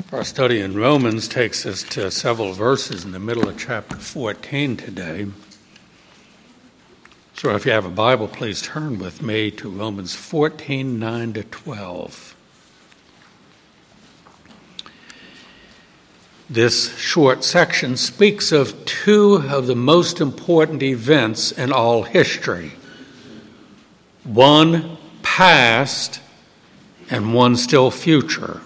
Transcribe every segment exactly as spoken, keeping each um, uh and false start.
Our study in Romans takes us to several verses in the middle of chapter fourteen today. So if you have a Bible, please turn with me to Romans fourteen, nine to twelve. This short section speaks of two of the most important events in all history. One past and one still future.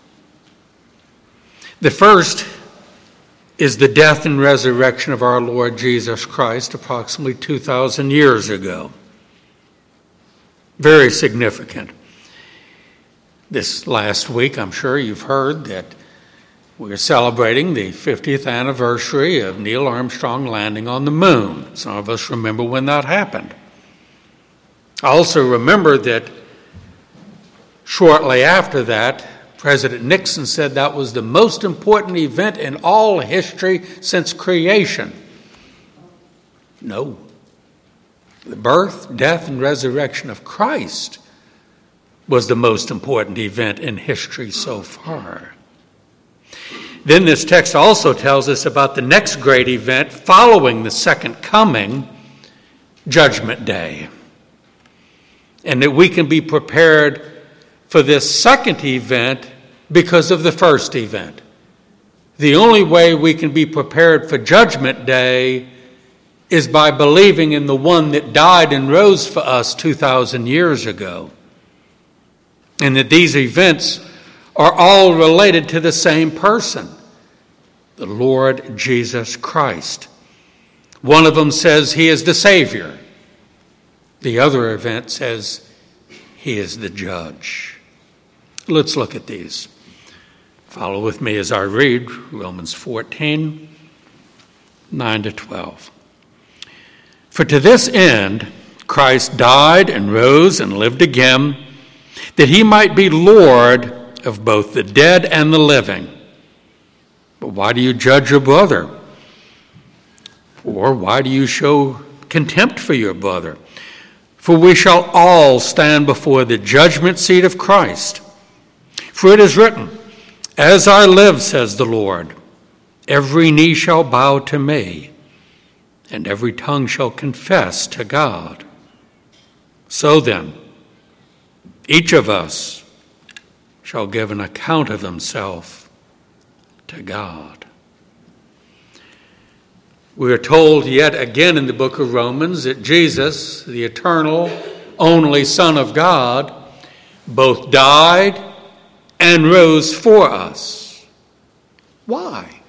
The first is the death and resurrection of our Lord Jesus Christ approximately two thousand years ago. Very significant. This last week, I'm sure you've heard that we're celebrating the fiftieth anniversary of Neil Armstrong landing on the moon. Some of us remember when that happened. I also remember that shortly after that, President Nixon said that was the most important event in all history since creation. No. The birth, death, and resurrection of Christ was the most important event in history so far. Then this text also tells us about the next great event following the second coming, Judgment Day. And that we can be prepared for this second event because of the first event. The only way we can be prepared for Judgment Day is by believing in the one that died and rose for us two thousand years ago. And that these events are all related to the same person, the Lord Jesus Christ. One of them says he is the Savior. The other event says he is the judge. Let's look at these. Follow with me as I read Romans fourteen, nine to twelve. For to this end Christ died and rose and lived again, that he might be Lord of both the dead and the living. But why do you judge your brother? Or why do you show contempt for your brother? For we shall all stand before the judgment seat of Christ. For it is written, as I live, says the Lord, every knee shall bow to me, and every tongue shall confess to God. So then, each of us shall give an account of himself to God. We are told yet again in the book of Romans that Jesus, the eternal, only Son of God, both died and rose for us. Why?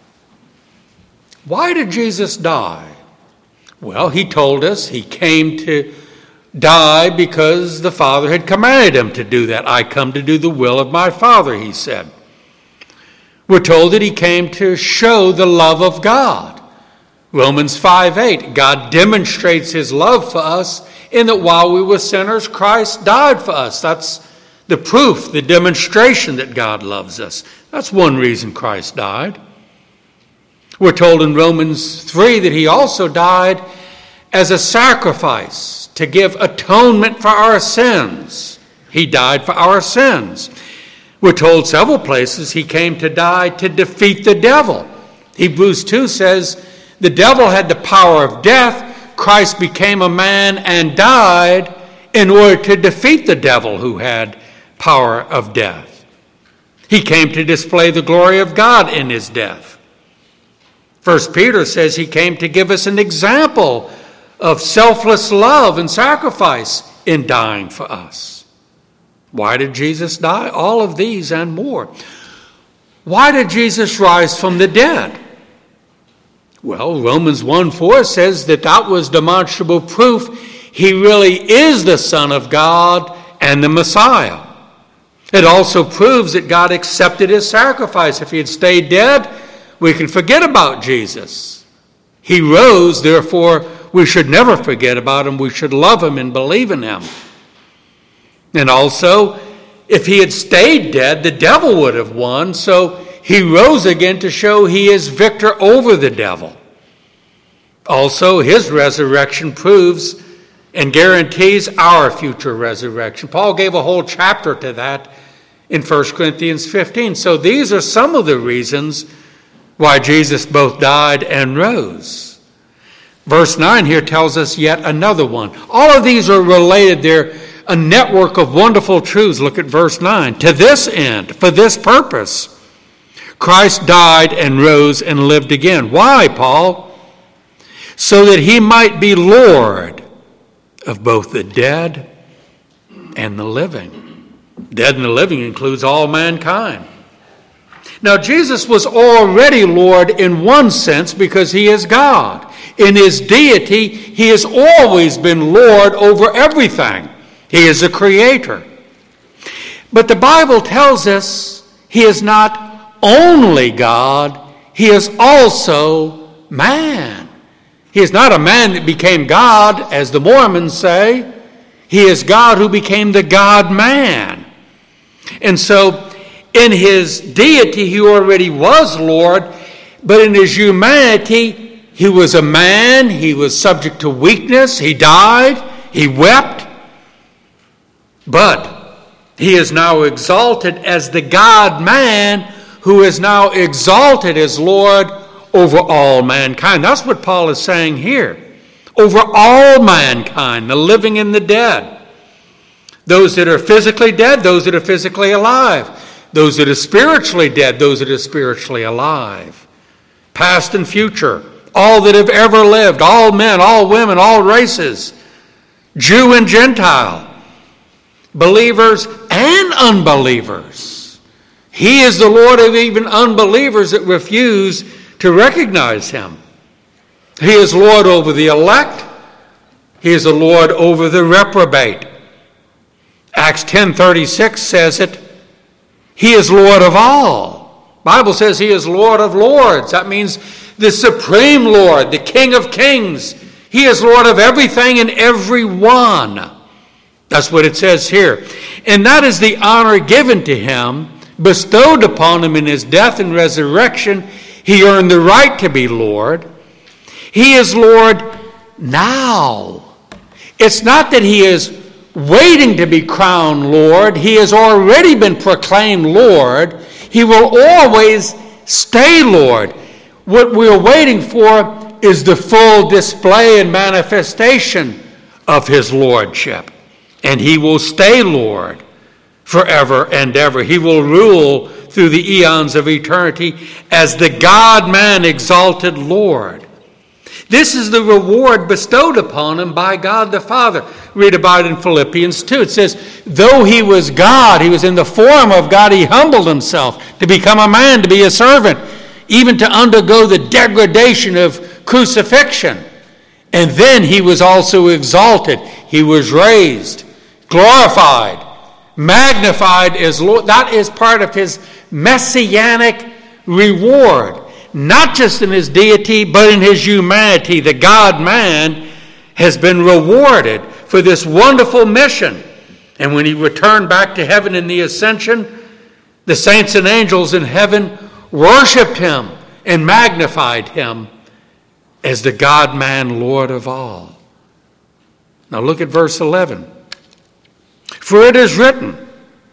Why did Jesus die? Well, he told us he came to die because the Father had commanded him to do that. I come to do the will of my Father, he said. We're told that he came to show the love of God. Romans five eight, God demonstrates his love for us in that while we were sinners, Christ died for us. That's the proof, the demonstration that God loves us. That's one reason Christ died. We're told in Romans three that he also died as a sacrifice to give atonement for our sins. He died for our sins. We're told several places he came to die to defeat the devil. Hebrews two says the devil had the power of death. Christ became a man and died in order to defeat the devil who had power of death. He came to display the glory of God in his death. First Peter says he came to give us an example of selfless love and sacrifice in dying for us. Why did Jesus die? All of these and more. Why did Jesus rise from the dead? Well, Romans one four says that that was demonstrable proof he really is the Son of God and the Messiah. It also proves that God accepted his sacrifice. If he had stayed dead, we can forget about Jesus. He rose, therefore we should never forget about him. We should love him and believe in him. And also, if he had stayed dead, the devil would have won. So he rose again to show he is victor over the devil. Also, his resurrection proves and guarantees our future resurrection. Paul gave a whole chapter to that in First Corinthians fifteen. So these are some of the reasons why Jesus both died and rose. Verse nine here tells us yet another one. All of these are related. They're a network of wonderful truths. Look at verse nine. To this end, for this purpose, Christ died and rose and lived again. Why, Paul? So that he might be Lord of both the dead and the living. Dead and the living includes all mankind. Now, Jesus was already Lord in one sense because he is God. In his deity, he has always been Lord over everything. He is a creator. But the Bible tells us he is not only God, he is also man. He is not a man that became God, as the Mormons say. He is God who became the God-man. And so, in his deity, he already was Lord, but in his humanity, he was a man, he was subject to weakness, he died, he wept. But he is now exalted as the God-man who is now exalted as Lord over all mankind. That's what Paul is saying here. Over all mankind, the living and the dead. Those that are physically dead, those that are physically alive. Those that are spiritually dead, those that are spiritually alive. Past and future. All that have ever lived. All men, all women, all races. Jew and Gentile. Believers and unbelievers. He is the Lord of even unbelievers that refuse to recognize him. He is Lord over the elect. He is the Lord over the reprobate. Acts ten thirty-six says it. He is Lord of all. The Bible says he is Lord of lords. That means the supreme Lord, the King of kings. He is Lord of everything and everyone. That's what it says here. And that is the honor given to him, bestowed upon him in his death and resurrection. He earned the right to be Lord. He is Lord now. It's not that he is waiting to be crowned Lord. He has already been proclaimed Lord. He will always stay Lord. What we're waiting for is the full display and manifestation of his lordship. And he will stay Lord forever and ever. He will rule through the eons of eternity as the God-man exalted Lord. This is the reward bestowed upon him by God the Father. Read about it in Philippians two. It says, though he was God, he was in the form of God, he humbled himself to become a man, to be a servant, even to undergo the degradation of crucifixion. And then he was also exalted. He was raised, glorified, magnified as Lord. That is part of his messianic reward. Not just in his deity, but in his humanity. The God-man has been rewarded for this wonderful mission. And when he returned back to heaven in the ascension, the saints and angels in heaven worshiped him and magnified him as the God-man, Lord of all. Now look at verse eleven. For it is written,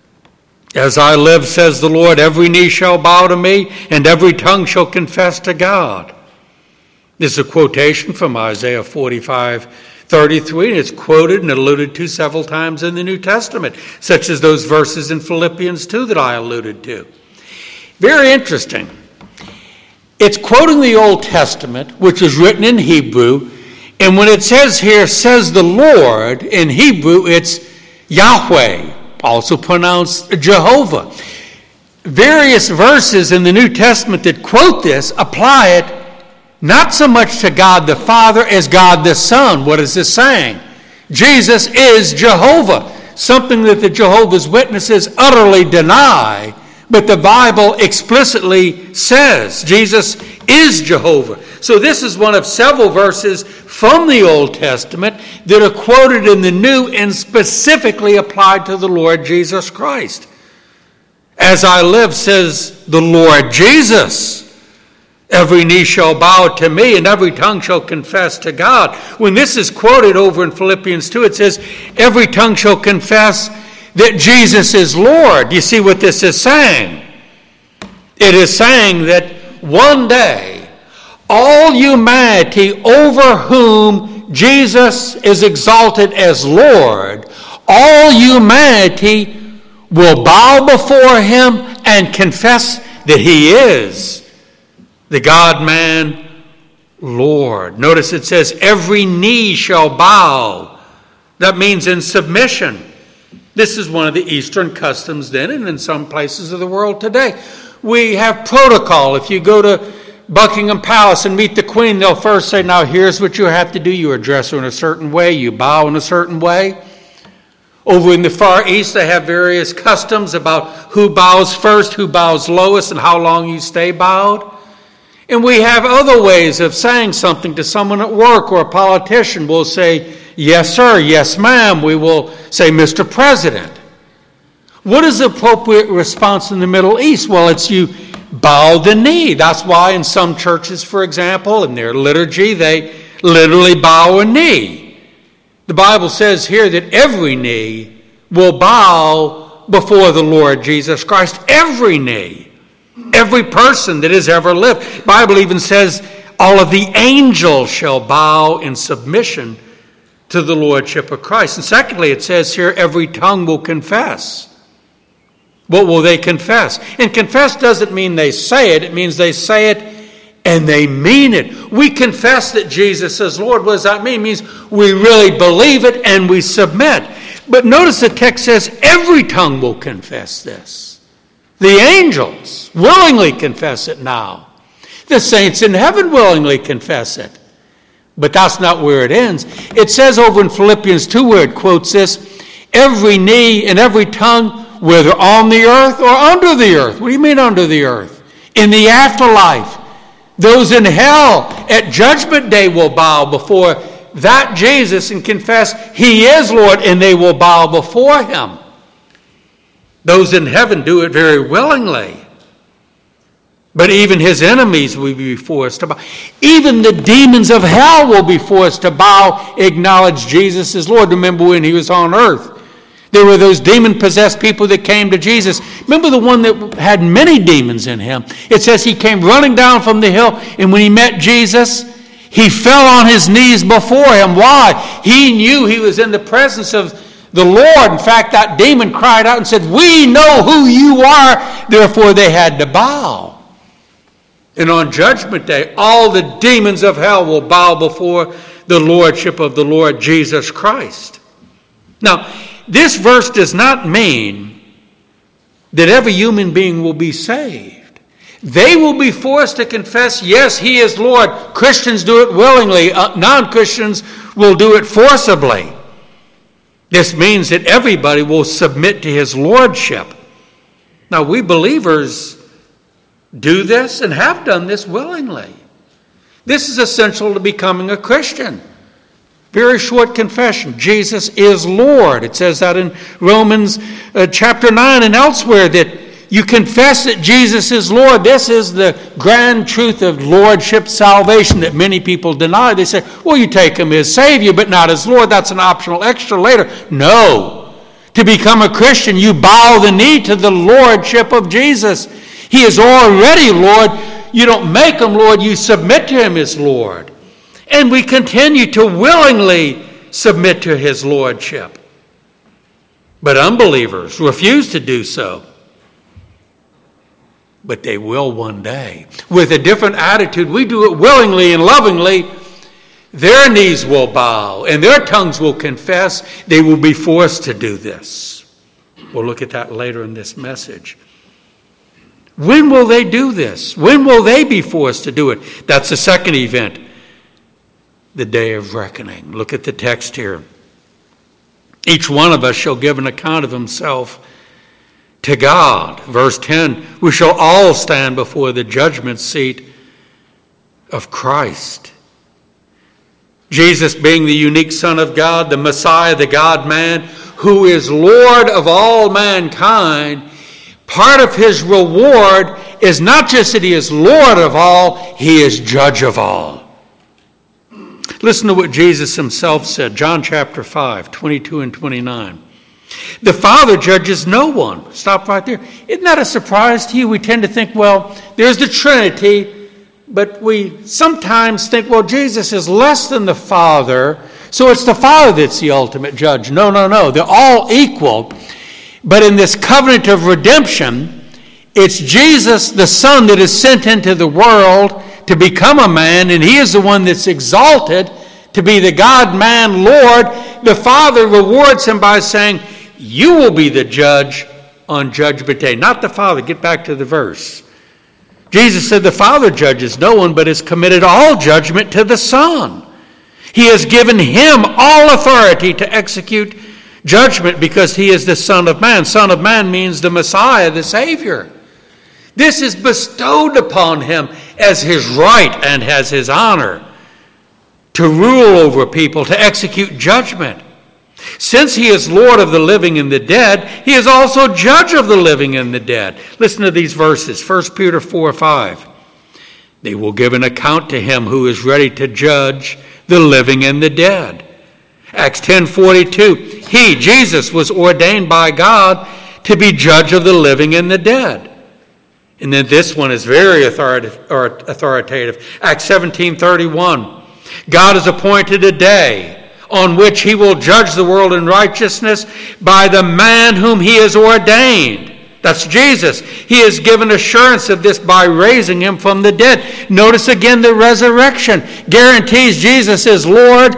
as I live, says the Lord, every knee shall bow to me, and every tongue shall confess to God. This is a quotation from Isaiah forty-five thirty-three, and it's quoted and alluded to several times in the New Testament, such as those verses in Philippians two that I alluded to. Very interesting. It's quoting the Old Testament, which is written in Hebrew, and when it says here, says the Lord, in Hebrew, it's Yahweh, also pronounced Jehovah. Various verses in the New Testament that quote this apply it not so much to God the Father as God the Son. What is this saying? Jesus is Jehovah, something that the Jehovah's Witnesses utterly deny, but the Bible explicitly says Jesus is Jehovah. So this is one of several verses from the Old Testament that are quoted in the New and specifically applied to the Lord Jesus Christ. As I live, says the Lord Jesus, every knee shall bow to me and every tongue shall confess to God. When this is quoted over in Philippians two, it says, every tongue shall confess that Jesus is Lord. You see what this is saying? It is saying that one day, all humanity over whom Jesus is exalted as Lord, all humanity will bow before him and confess that he is the God-man Lord. Notice it says, every knee shall bow. That means in submission. This is one of the Eastern customs then, and in some places of the world today. We have protocol. If you go to Buckingham Palace and meet the Queen, they'll first say, now here's what you have to do. You address her in a certain way. You bow in a certain way. Over in the Far East, they have various customs about who bows first, who bows lowest, and how long you stay bowed. And we have other ways of saying something to someone at work, or a politician will say, yes, sir, yes, ma'am. We will say, Mister President. What is the appropriate response in the Middle East? Well, it's you bow the knee. That's why in some churches, for example, in their liturgy, they literally bow a knee. The Bible says here that every knee will bow before the Lord Jesus Christ. Every knee. Every person that has ever lived. The Bible even says all of the angels shall bow in submission to the Lordship of Christ. And secondly, it says here, every tongue will confess. What will they confess? And confess doesn't mean they say it. It means they say it and they mean it. We confess that Jesus is Lord. What does that mean? It means we really believe it and we submit. But notice the text says every tongue will confess this. The angels willingly confess it now. The saints in heaven willingly confess it. But that's not where it ends. It says over in Philippians two where it quotes this, every knee and every tongue, whether on the earth or under the earth. What do you mean under the earth? In the afterlife. Those in hell at judgment day will bow before that Jesus and confess he is Lord, and they will bow before him. Those in heaven do it very willingly. But even his enemies will be forced to bow. Even the demons of hell will be forced to bow, acknowledge Jesus as Lord. Remember when he was on earth? There were those demon-possessed people that came to Jesus. Remember the one that had many demons in him? It says he came running down from the hill, and when he met Jesus, he fell on his knees before him. Why? He knew he was in the presence of the Lord. In fact, that demon cried out and said, we know who you are. Therefore, they had to bow. And on Judgment Day, all the demons of hell will bow before the Lordship of the Lord Jesus Christ. Now, this verse does not mean that every human being will be saved. They will be forced to confess, yes, he is Lord. Christians do it willingly. Uh, non-Christians will do it forcibly. This means that everybody will submit to his lordship. Now, we believers do this and have done this willingly. This is essential to becoming a Christian. Very short confession. Jesus is Lord. It says that in Romans uh, chapter nine and elsewhere that you confess that Jesus is Lord. This is the grand truth of lordship salvation that many people deny. They say, well, you take him as Savior, but not as Lord. That's an optional extra later. No. To become a Christian, you bow the knee to the lordship of Jesus. He is already Lord. You don't make him Lord. You submit to him as Lord. And we continue to willingly submit to his lordship. But unbelievers refuse to do so. But they will one day. With a different attitude, we do it willingly and lovingly. Their knees will bow and their tongues will confess. They will be forced to do this. We'll look at that later in this message. When will they do this? When will they be forced to do it? That's the second event, the day of reckoning. Look at the text here. Each one of us shall give an account of himself to God. Verse ten, we shall all stand before the judgment seat of Christ. Jesus being the unique Son of God, the Messiah, the God-man, who is Lord of all mankind, part of his reward is not just that he is Lord of all, he is Judge of all. Listen to what Jesus himself said, John chapter five, twenty-two and twenty-nine. The Father judges no one. Stop right there. Isn't that a surprise to you? We tend to think, well, there's the Trinity, but we sometimes think, well, Jesus is less than the Father, so it's the Father that's the ultimate judge. No, no, no. They're all equal. But in this covenant of redemption, it's Jesus, the Son, that is sent into the world to become a man, and he is the one that's exalted to be the God-man Lord. The Father rewards him by saying, you will be the judge on Judgment Day. Not the Father. Get back to the verse. Jesus said the Father judges no one, but has committed all judgment to the Son. He has given him all authority to execute judgment because he is the Son of Man. Son of Man means the Messiah, the Savior. This is bestowed upon him as his right and as his honor to rule over people, to execute judgment. Since he is Lord of the living and the dead, he is also judge of the living and the dead. Listen to these verses, First Peter four five. They will give an account to him who is ready to judge the living and the dead. Acts ten forty-two. He, Jesus, was ordained by God to be judge of the living and the dead. And then this one is very authoritative. Acts seventeen thirty-one. God has appointed a day on which he will judge the world in righteousness by the man whom he has ordained. That's Jesus. He has given assurance of this by raising him from the dead. Notice again the resurrection guarantees Jesus is Lord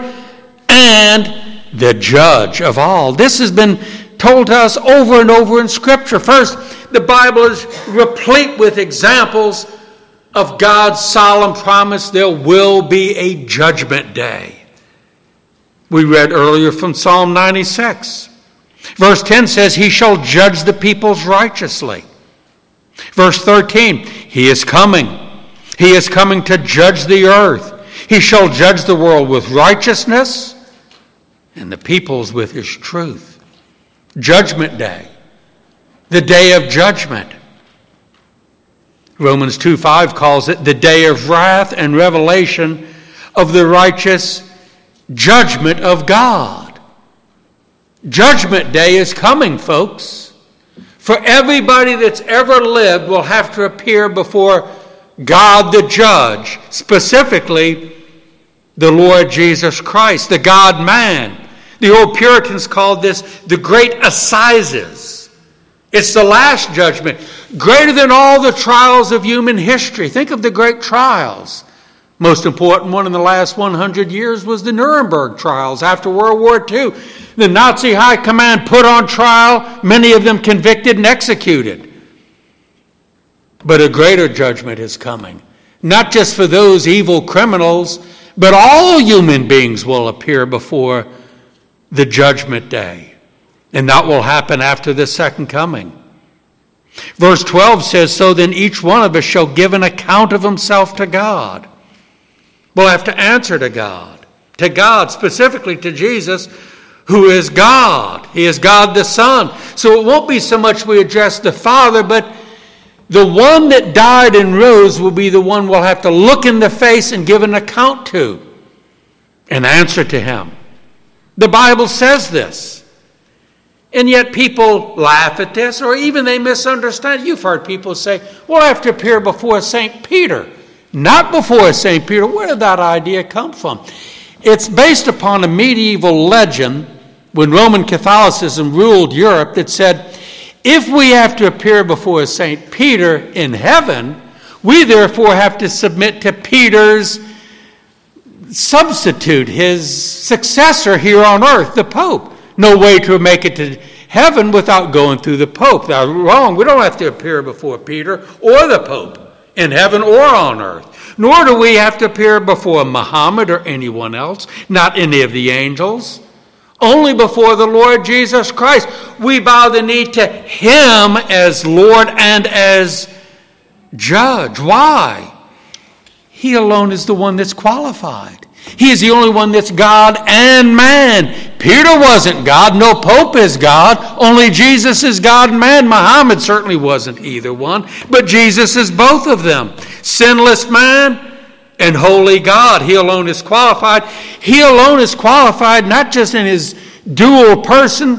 and the judge of all. This has been told to us over and over in Scripture. First, the Bible is replete with examples of God's solemn promise there will be a judgment day. We read earlier from Psalm ninety-six. Verse ten says, he shall judge the peoples righteously. Verse thirteen, he is coming. He is coming to judge the earth. He shall judge the world with righteousness and the peoples with his truth. Judgment day. The day of judgment. Romans two five calls it the day of wrath and revelation of the righteous judgment of God. Judgment day is coming, folks. For everybody that's ever lived will have to appear before God the judge, specifically the Lord Jesus Christ, the God-man. The old Puritans called this the great assizes. It's the last judgment, greater than all the trials of human history. Think of the great trials. Most important one in the last one hundred years was the Nuremberg trials after World War Two. The Nazi high command put on trial, many of them convicted and executed. But a greater judgment is coming, not just for those evil criminals, but all human beings will appear before the judgment day. And that will happen after the second coming. Verse twelve says, so then each one of us shall give an account of himself to God. We'll have to answer to God. To God, specifically to Jesus, who is God. He is God the Son. So it won't be so much we address the Father, but the one that died and rose will be the one we'll have to look in the face and give an account to and answer to him. The Bible says this. And yet people laugh at this, or even they misunderstand. You've heard people say, we'll have to appear before Saint Peter. Not before Saint Peter. Where did that idea come from? It's based upon a medieval legend when Roman Catholicism ruled Europe that said, if we have to appear before Saint Peter in heaven, we therefore have to submit to Peter's substitute, his successor here on earth, the Pope. No way to make it to heaven without going through the Pope. Now, wrong. We don't have to appear before Peter or the Pope in heaven or on earth. Nor do we have to appear before Muhammad or anyone else, not any of the angels. Only before the Lord Jesus Christ. We bow the knee to him as Lord and as judge. Why? He alone is the one that's qualified. He is the only one that's God and man. Peter wasn't God. No Pope is God. Only Jesus is God and man. Muhammad certainly wasn't either one. But Jesus is both of them. Sinless man and holy God. He alone is qualified. He alone is qualified not just in his dual person,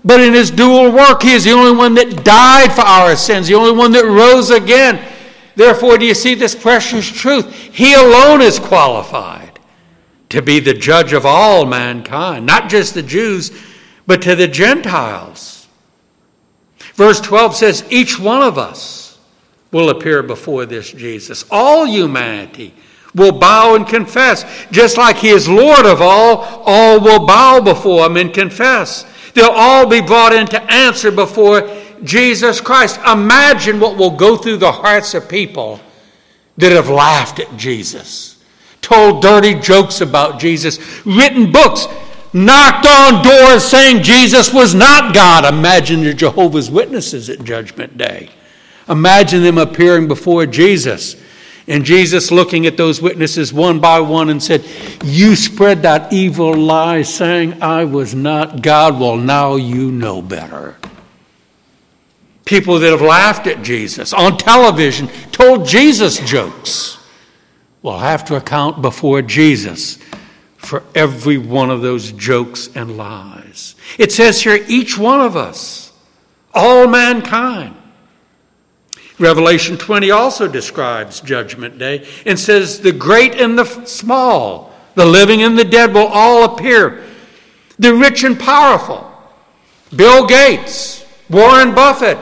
but in his dual work, he is the only one that died for our sins, the only one that rose again. Therefore, do you see this precious truth? He alone is qualified to be the judge of all mankind, not just the Jews, but to the Gentiles. Verse twelve says, each one of us will appear before this Jesus. All humanity will bow and confess. Just like he is Lord of all, all will bow before him and confess. They'll all be brought into answer before Jesus Christ. Imagine what will go through the hearts of people that have laughed at Jesus, told dirty jokes about Jesus, written books, knocked on doors saying Jesus was not God. Imagine the Jehovah's Witnesses at Judgment Day. Imagine them appearing before Jesus, and Jesus looking at those witnesses one by one and said, you spread that evil lie saying I was not God. Well, now you know better. People that have laughed at Jesus on television, told Jesus jokes, will have to account before Jesus for every one of those jokes and lies. It says here, each one of us, all mankind. Revelation twenty also describes Judgment Day and says the great and the small, the living and the dead will all appear. The rich and powerful, Bill Gates, Warren Buffett,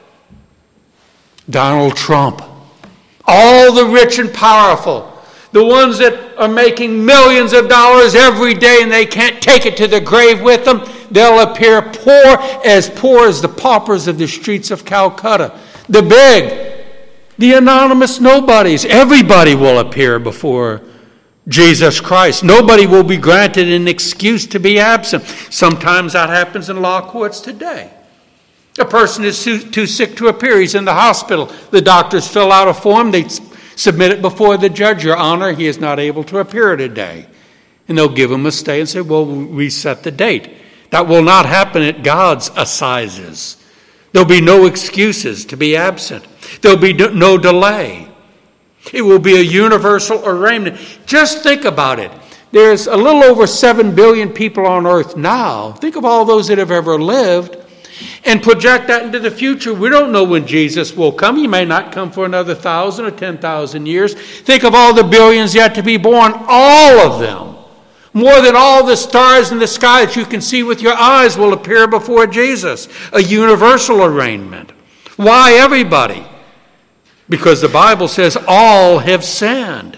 Donald Trump, all the rich and powerful, the ones that are making millions of dollars every day and they can't take it to the grave with them, they'll appear poor, as poor as the paupers of the streets of Calcutta. The big, the anonymous nobodies, everybody will appear before Jesus Christ. Nobody will be granted an excuse to be absent. Sometimes that happens in law courts today. A person is too, too sick to appear. He's in the hospital. The doctors fill out a form. They submit it before the judge. Your Honor, he is not able to appear today. And they'll give him a stay and say, well, we'll reset the date. That will not happen at God's assizes. There'll be no excuses to be absent. There'll be no delay. It will be a universal arraignment. Just think about it. There's a little over seven billion people on earth now. Think of all those that have ever lived. And project that into the future. We don't know when Jesus will come. He may not come for another thousand or ten thousand years. Think of all the billions yet to be born. All of them, more than all the stars in the sky that you can see with your eyes, will appear before Jesus. A universal arraignment. Why everybody? Because the Bible says all have sinned.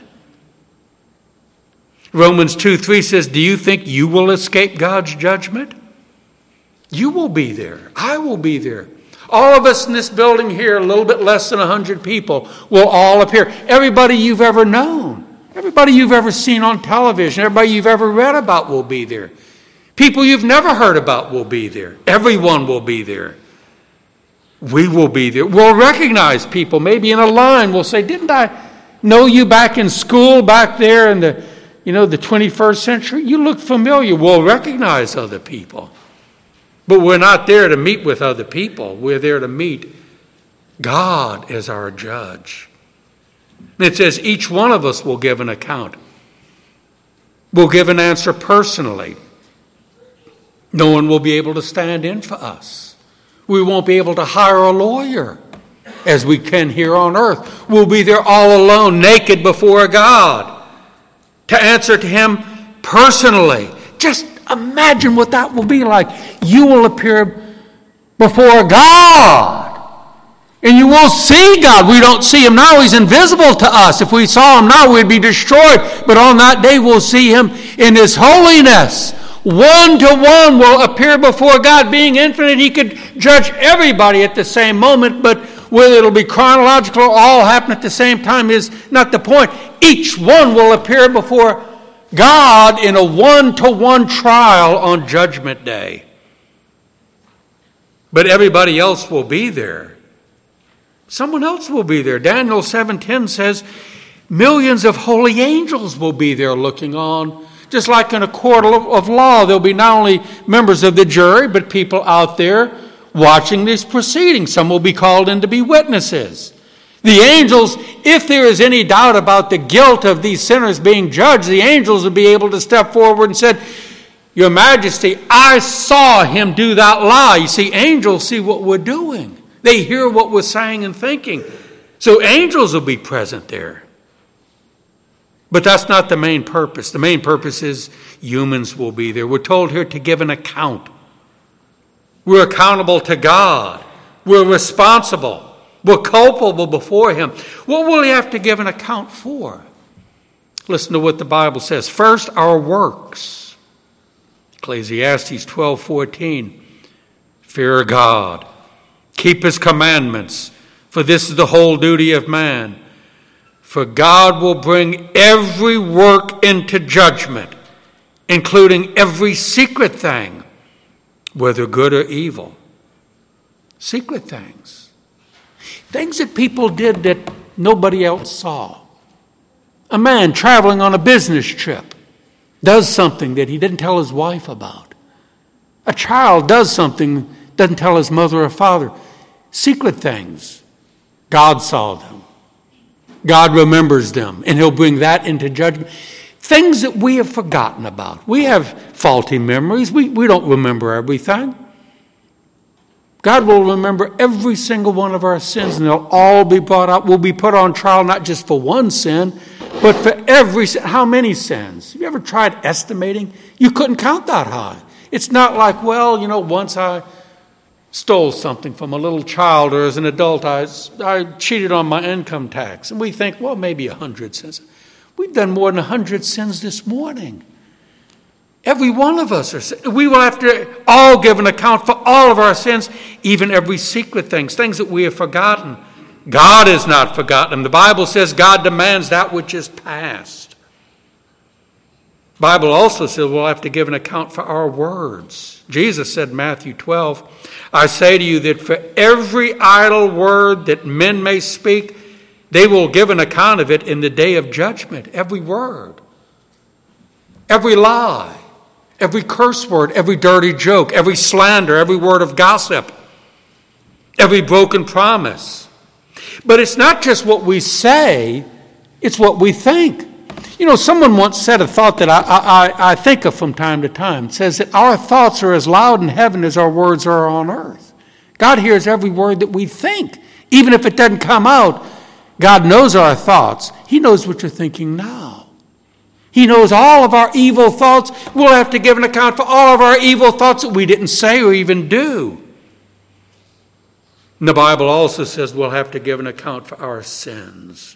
Romans two three says, do you think you will escape God's judgment? You will be there. I will be there. All of us in this building here, a little bit less than one hundred people, will all appear. Everybody you've ever known, everybody you've ever seen on television, everybody you've ever read about will be there. People you've never heard about will be there. Everyone will be there. We will be there. We'll recognize people. Maybe in a line we'll say, didn't I know you back in school, back there in the, you know, the twenty-first century? You look familiar. We'll recognize other people. But we're not there to meet with other people. We're there to meet God as our judge. And it says each one of us will give an account. We'll give an answer personally. No one will be able to stand in for us. We won't be able to hire a lawyer as we can here on earth. We'll be there all alone, naked before God, to answer to him personally. Just imagine what that will be like. You will appear before God, and you will see God. We don't see him now. He's invisible to us. If we saw him now, we'd be destroyed. But on that day, we'll see him in his holiness. One to one will appear before God. Being infinite, he could judge everybody at the same moment, but whether it'll be chronological or all happen at the same time is not the point. Each one will appear before God in a one-to-one trial on Judgment Day. But everybody else will be there. Someone else will be there. Daniel seven ten says millions of holy angels will be there looking on. Just like in a court of law, there'll be not only members of the jury, but people out there watching these proceedings. Some will be called in to be witnesses. The angels, if there is any doubt about the guilt of these sinners being judged, the angels will be able to step forward and say, Your Majesty, I saw him do that lie. You see, angels see what we're doing. They hear what we're saying and thinking. So angels will be present there. But that's not the main purpose. The main purpose is humans will be there. We're told here to give an account. We're accountable to God. We're responsible. We're culpable before him. What will he have to give an account for? Listen to what the Bible says. First, our works. Ecclesiastes twelve fourteen. Fear God. Keep his commandments, for this is the whole duty of man. For God will bring every work into judgment, including every secret thing, whether good or evil. Secret things. Things that people did that nobody else saw. A man traveling on a business trip does something that he didn't tell his wife about. A child does something, doesn't tell his mother or father. Secret things. God saw them. God remembers them, and he'll bring that into judgment. Things that we have forgotten about. We have faulty memories. We, we don't remember everything. God will remember every single one of our sins, and they'll all be brought up. We'll be put on trial not just for one sin, but for every sin. How many sins? Have you ever tried estimating? You couldn't count that high. It's not like, well, you know, once I stole something from a little child, or as an adult, I, I cheated on my income tax. And we think, well, maybe a hundred sins. We've done more than a hundred sins this morning. Every one of us are. We will have to all give an account for all of our sins, even every secret things, things that we have forgotten. God is not forgotten. The Bible says God demands that which is past. The Bible also says we'll have to give an account for our words. Jesus said in Matthew twelve, I say to you that for every idle word that men may speak, they will give an account of it in the day of judgment. Every word, every lie, every curse word, every dirty joke, every slander, every word of gossip, every broken promise. But it's not just what we say, it's what we think. You know, someone once said a thought that I, I, I think of from time to time. It says that our thoughts are as loud in heaven as our words are on earth. God hears every word that we think. Even if it doesn't come out, God knows our thoughts. He knows what you're thinking now. He knows all of our evil thoughts. We'll have to give an account for all of our evil thoughts that we didn't say or even do. And the Bible also says we'll have to give an account for our sins.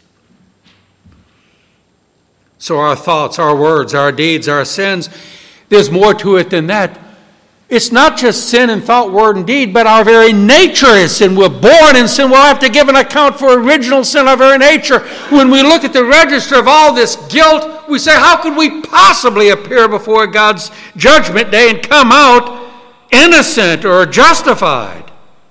So our thoughts, our words, our deeds, our sins, there's more to it than that. It's not just sin in thought, word, and deed, but our very nature is sin. We're born in sin. We'll have to give an account for original sin, our very nature. When we look at the register of all this guilt, we say, how could we possibly appear before God's judgment day and come out innocent or justified?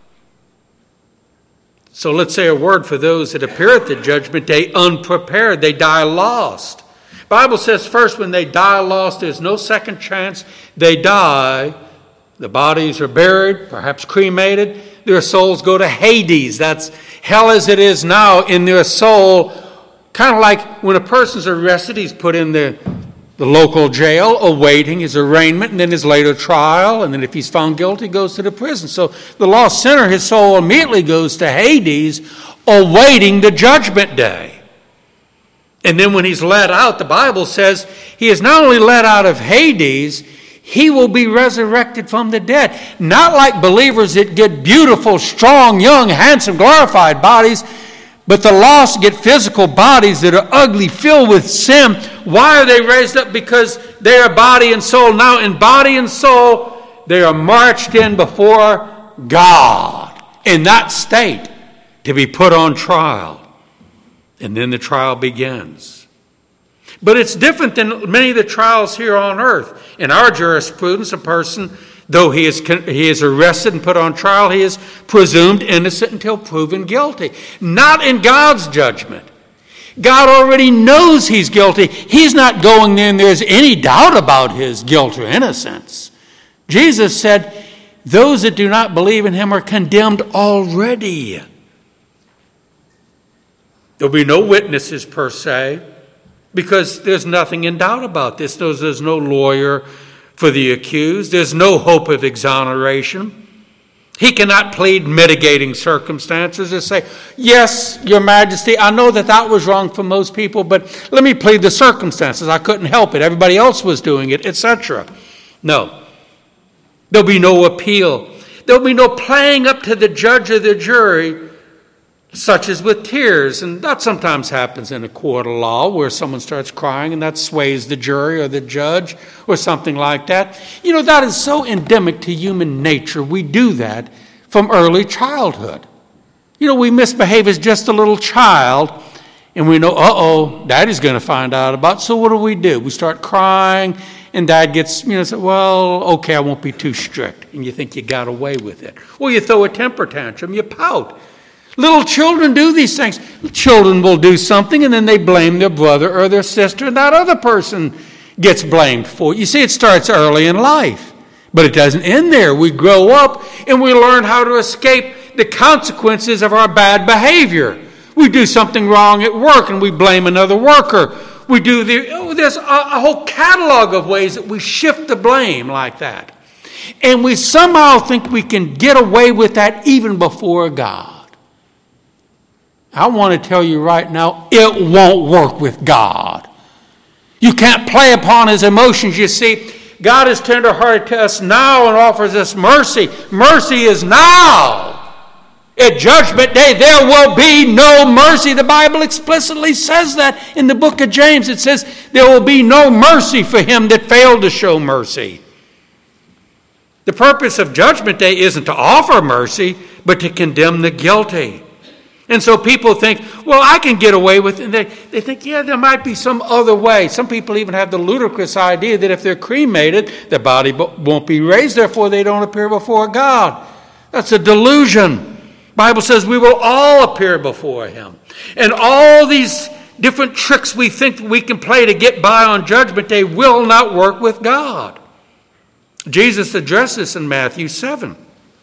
So let's say a word for those that appear at the judgment day unprepared. They die lost. The Bible says first when they die lost, there's no second chance. They die. The bodies are buried, perhaps cremated. Their souls go to Hades. That's hell as it is now in their soul. Kind of like when a person's arrested, he's put in the, the local jail, awaiting his arraignment, and then his later trial. And then if he's found guilty, he goes to the prison. So the lost sinner, his soul immediately goes to Hades, awaiting the judgment day. And then when he's let out, the Bible says he is not only let out of Hades, he will be resurrected from the dead. Not like believers that get beautiful, strong, young, handsome, glorified bodies, but the lost get physical bodies that are ugly, filled with sin. Why are they raised up? Because they are body and soul. Now in body and soul, they are marched in before God in that state to be put on trial. And then the trial begins. But it's different than many of the trials here on earth. In our jurisprudence, a person, though he is, he is arrested and put on trial, he is presumed innocent until proven guilty. Not in God's judgment. God already knows he's guilty. He's not going there and there's any doubt about his guilt or innocence. Jesus said, those that do not believe in him are condemned already. There'll be no witnesses per se, because there's nothing in doubt about this. There's, there's no lawyer for the accused. There's no hope of exoneration. He cannot plead mitigating circumstances and say, yes, Your Majesty, I know that that was wrong for most people, but let me plead the circumstances. I couldn't help it. Everybody else was doing it, et cetera. No. There'll be no appeal. There'll be no playing up to the judge or the jury, such as with tears. And that sometimes happens in a court of law where someone starts crying and that sways the jury or the judge or something like that. You know, that is so endemic to human nature. We do that from early childhood. You know, we misbehave as just a little child and we know, uh-oh, Daddy's going to find out about it. So what do we do? We start crying and Dad gets, you know, say, well, okay, I won't be too strict. And you think you got away with it. Or you throw a temper tantrum, you pout. Little children do these things. Children will do something and then they blame their brother or their sister and that other person gets blamed for it. You see, it starts early in life, but it doesn't end there. We grow up and we learn how to escape the consequences of our bad behavior. We do something wrong at work and we blame another worker. We do the, oh, there's a, a whole catalog of ways that we shift the blame like that. And we somehow think we can get away with that even before God. I want to tell you right now, it won't work with God. You can't play upon His emotions. You see, God is tender-hearted to us now and offers us mercy. Mercy is now. At Judgment Day, there will be no mercy. The Bible explicitly says that in the book of James. It says there will be no mercy for him that failed to show mercy. The purpose of Judgment Day isn't to offer mercy, but to condemn the guilty. And so people think, well, I can get away with it. And they, they think, yeah, there might be some other way. Some people even have the ludicrous idea that if they're cremated, their body won't be raised, therefore they don't appear before God. That's a delusion. The Bible says we will all appear before Him. And all these different tricks we think we can play to get by on Judgment Day will not work with God. Jesus addressed this in Matthew seven.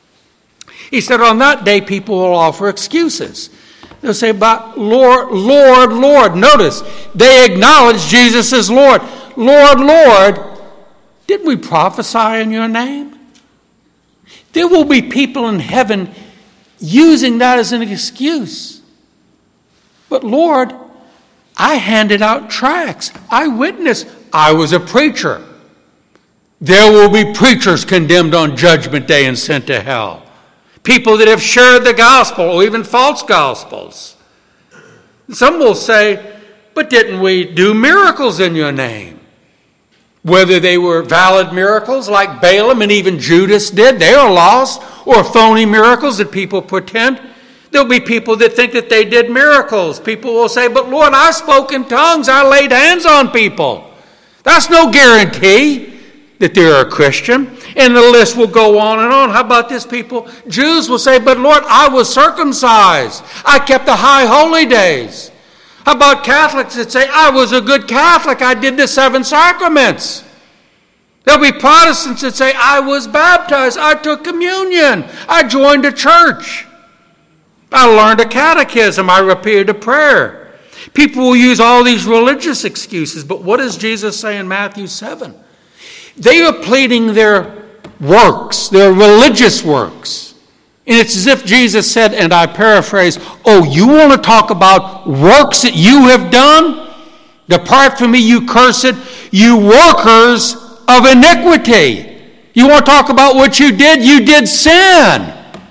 He said, on that day, people will offer excuses. They'll say, but Lord, Lord, Lord. Notice, they acknowledge Jesus as Lord. Lord, Lord, didn't we prophesy in your name? There will be people in heaven using that as an excuse. But Lord, I handed out tracts. I witnessed. I was a preacher. There will be preachers condemned on Judgment Day and sent to hell. People that have shared the gospel or even false gospels. Some will say, but didn't we do miracles in your name? Whether they were valid miracles like Balaam and even Judas did, they are lost, or phony miracles that people pretend. There'll be people that think that they did miracles. People will say, but Lord, I spoke in tongues. I laid hands on people. That's no guarantee that they're a Christian. And the list will go on and on. How about this, people? Jews will say, but Lord, I was circumcised. I kept the high holy days. How about Catholics that say, I was a good Catholic. I did the seven sacraments. There'll be Protestants that say, I was baptized. I took communion. I joined a church. I learned a catechism. I repeated a prayer. People will use all these religious excuses. But what does Jesus say in Matthew seven? They are pleading their works, their religious works. And it's as if Jesus said, and I paraphrase, oh, you want to talk about works that you have done? Depart from me, you cursed, you workers of iniquity. You want to talk about what you did? You did sin.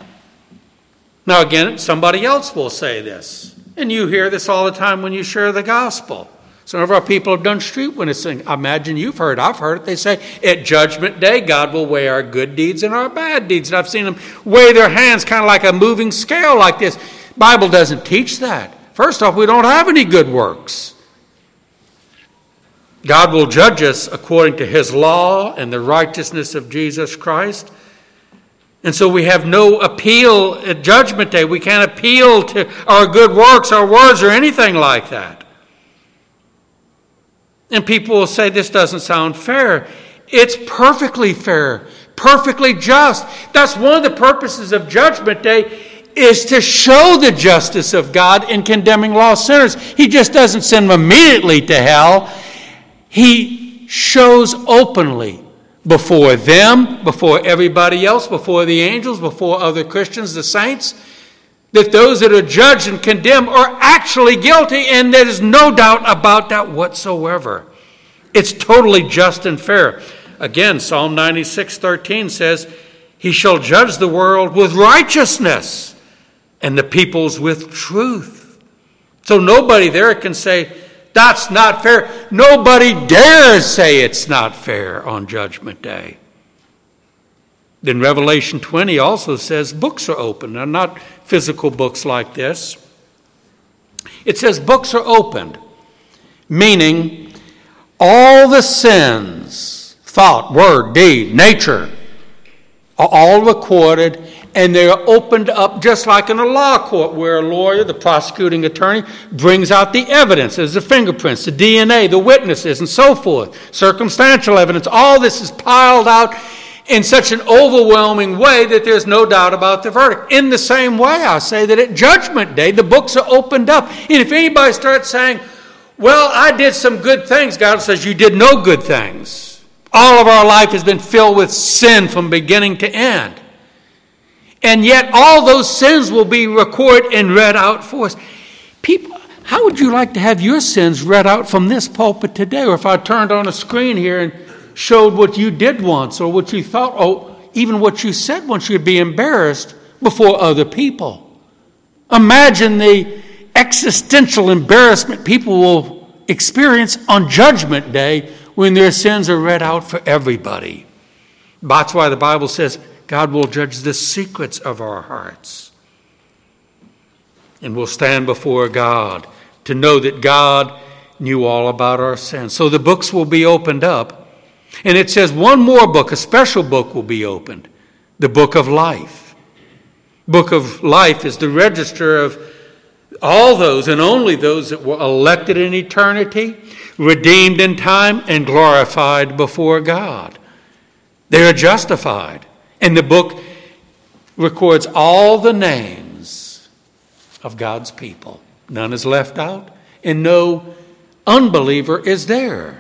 Now again, somebody else will say this. And you hear this all the time when you share the gospel. Some of our people have done street witnessing. I imagine you've heard. I've heard it. They say, at Judgment Day, God will weigh our good deeds and our bad deeds. And I've seen them weigh their hands kind of like a moving scale like this. The Bible doesn't teach that. First off, we don't have any good works. God will judge us according to His law and the righteousness of Jesus Christ. And so we have no appeal at Judgment Day. We can't appeal to our good works, our words, or anything like that. And people will say, this doesn't sound fair. It's perfectly fair, perfectly just. That's one of the purposes of Judgment Day, is to show the justice of God in condemning lost sinners. He just doesn't send them immediately to hell. He shows openly before them, before everybody else, before the angels, before other Christians, the saints, that those that are judged and condemned are actually guilty, and there's no doubt about that whatsoever. It's totally just and fair. Again, Psalm ninety-six thirteen says, he shall judge the world with righteousness and the peoples with truth. So nobody there can say, that's not fair. Nobody dares say it's not fair on Judgment Day. Then Revelation twenty also says books are open. Now, not physical books like this. It says books are opened, meaning all the sins, thought, word, deed, nature, are all recorded, and they are opened up just like in a law court where a lawyer, the prosecuting attorney, brings out the evidence. There's the fingerprints, the D N A, the witnesses, and so forth. Circumstantial evidence. All this is piled out in such an overwhelming way that there's no doubt about the verdict. In the same way, I say that at Judgment Day, the books are opened up. And if anybody starts saying, well, I did some good things, God says, you did no good things. All of our life has been filled with sin from beginning to end. And yet all those sins will be recorded and read out for us. People, how would you like to have your sins read out from this pulpit today? Or if I turned on a screen here and showed what you did once or what you thought, or even what you said once, you'd be embarrassed before other people. Imagine the existential embarrassment people will experience on Judgment Day when their sins are read out for everybody. That's why the Bible says God will judge the secrets of our hearts. And we'll stand before God to know that God knew all about our sins. So the books will be opened up. And it says one more book, a special book will be opened. The book of life. Book of life is the register of all those and only those that were elected in eternity, redeemed in time, and glorified before God. They are justified. And the book records all the names of God's people. None is left out, and no unbeliever is there.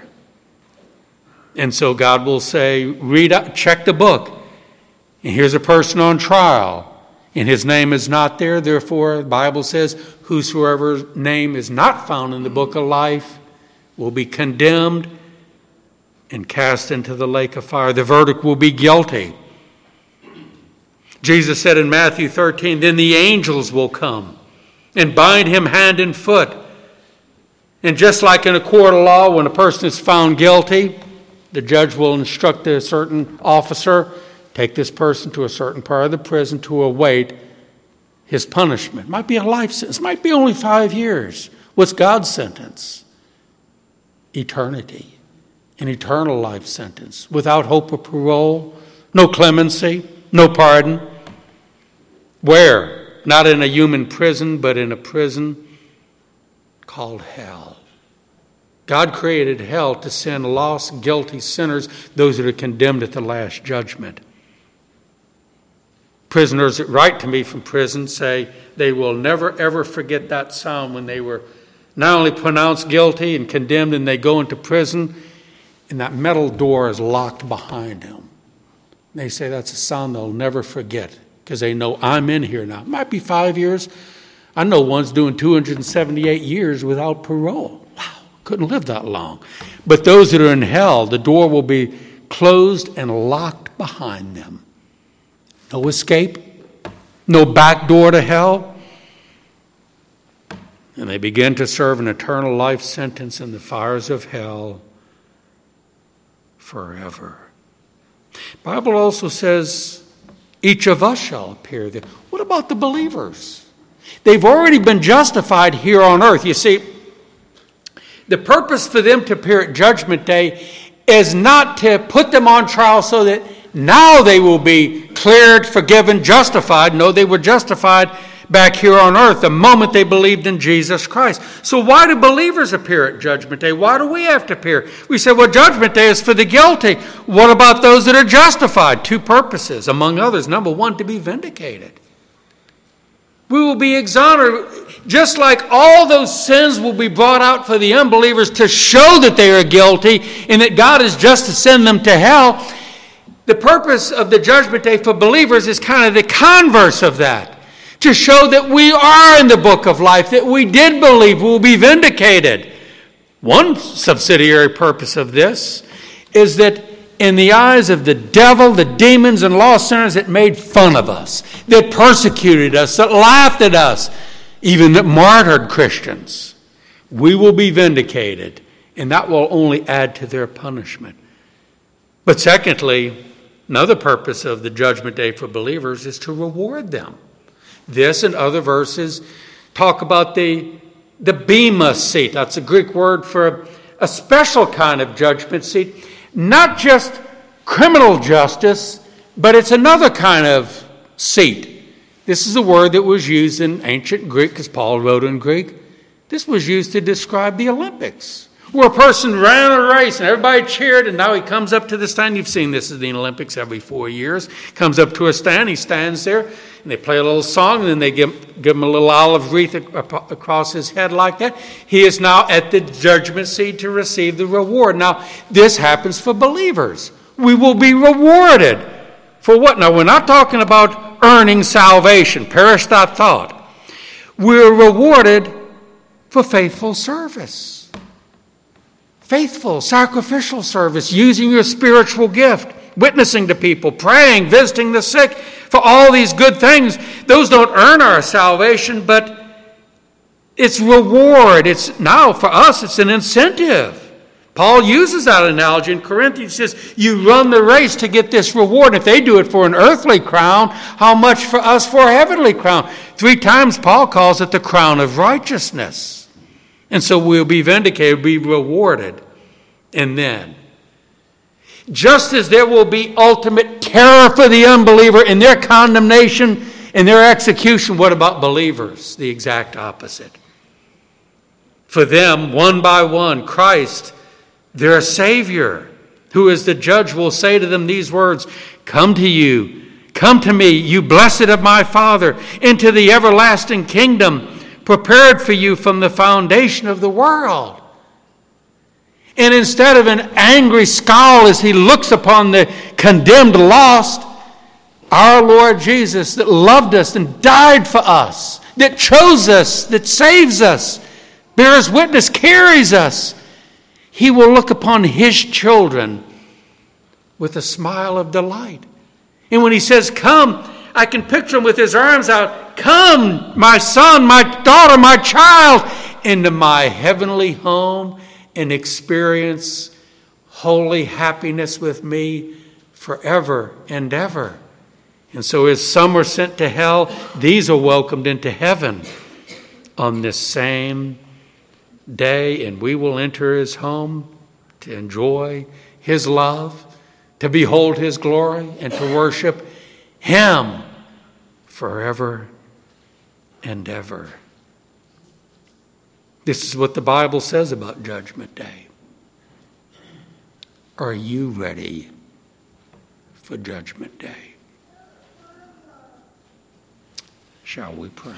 And so God will say, read out, check the book. And here's a person on trial, and his name is not there. Therefore, the Bible says, whosoever's name is not found in the book of life will be condemned and cast into the lake of fire. The verdict will be guilty. Jesus said in Matthew thirteen, then the angels will come and bind him hand and foot. And just like in a court of law, when a person is found guilty, the judge will instruct a certain officer, take this person to a certain part of the prison to await his punishment. It might be a life sentence. It might be only five years. What's God's sentence? Eternity. An eternal life sentence. Without hope of parole, no clemency, no pardon. Where? Not in a human prison, but in a prison called hell. God created hell to send lost, guilty sinners, those that are condemned at the last judgment. Prisoners that write to me from prison say they will never, ever forget that sound when they were not only pronounced guilty and condemned and they go into prison and that metal door is locked behind them. They say that's a sound they'll never forget because they know I'm in here now. It might be five years. I know one's doing two hundred seventy-eight years without parole. Wow. Couldn't live that long. But those that are in hell, the door will be closed and locked behind them. No escape, no back door to hell. And they begin to serve an eternal life sentence in the fires of hell forever. The Bible also says each of us shall appear there. What about the believers? They've already been justified here on earth. You see, the purpose for them to appear at Judgment Day is not to put them on trial so that now they will be cleared, forgiven, justified. No, they were justified back here on earth the moment they believed in Jesus Christ. So why do believers appear at Judgment Day? Why do we have to appear? We say, well, Judgment Day is for the guilty. What about those that are justified? Two purposes, among others. Number one, to be vindicated. We will be exonerated. Just like all those sins will be brought out for the unbelievers to show that they are guilty and that God is just to send them to hell, The purpose of the judgment day for believers is kind of the converse of that, to show that we are in the book of life, that we did believe we will be vindicated. One subsidiary purpose of this is that in the eyes of the devil, the demons, and lost sinners that made fun of us, that persecuted us, that laughed at us, even that martyred Christians, we will be vindicated, and that will only add to their punishment. But secondly, another purpose of the judgment day for believers is to reward them. This and other verses talk about the, the bema seat. That's a Greek word for a special kind of judgment seat. Not just criminal justice, but it's another kind of seat. This is a word that was used in ancient Greek, because Paul wrote in Greek. This was used to describe the Olympics, where a person ran a race and everybody cheered, and now he comes up to the stand. You've seen this in the Olympics every four years. Comes up to a stand, he stands there, and they play a little song, and then they give, give him a little olive wreath across his head like that. He is now at the judgment seat to receive the reward. Now, this happens for believers. We will be rewarded. For what? Now, we're not talking about earning salvation. Perish that thought. We're rewarded for faithful service. Faithful, sacrificial service, using your spiritual gift, witnessing to people, praying, visiting the sick, for all these good things. Those don't earn our salvation, but it's reward. It's now for us, it's an incentive. Paul uses that analogy in Corinthians. He says, you run the race to get this reward. If they do it for an earthly crown, how much for us for a heavenly crown? Three times Paul calls it the crown of righteousness. And so we'll be vindicated, be rewarded. And then, just as there will be ultimate terror for the unbeliever in their condemnation and their execution, what about believers? The exact opposite. For them, one by one, Christ, their Savior, who is the judge, will say to them these words, come to you, come to me, you blessed of my Father, into the everlasting kingdom, prepared for you from the foundation of the world. And instead of an angry scowl as he looks upon the condemned lost, our Lord Jesus that loved us and died for us, that chose us, that saves us, bears witness, carries us, he will look upon his children with a smile of delight. And when he says, come, I can picture him with his arms out. Come, my son, my daughter, my child, into my heavenly home and experience holy happiness with me forever and ever. And so as some are sent to hell, these are welcomed into heaven on this same day, and we will enter his home to enjoy his love, to behold his glory, and to worship him forever and ever. This is what the Bible says about Judgment Day. Are you ready for Judgment Day? Shall we pray?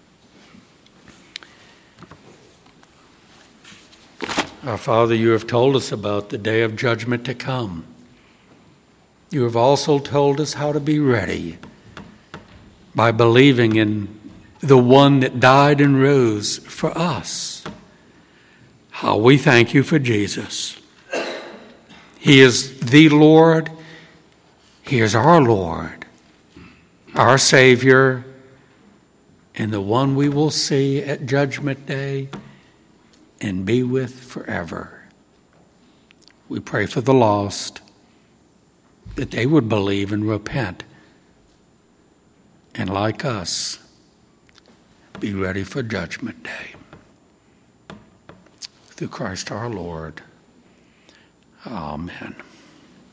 Our Father, you have told us about the day of judgment to come. You have also told us how to be ready by believing in the one that died and rose for us. How we thank you for Jesus. He is the Lord. He is our Lord, our Savior, and the one we will see at Judgment Day and be with forever. We pray for the lost, that they would believe and repent, and like us, be ready for Judgment Day. Through Christ our Lord. Amen.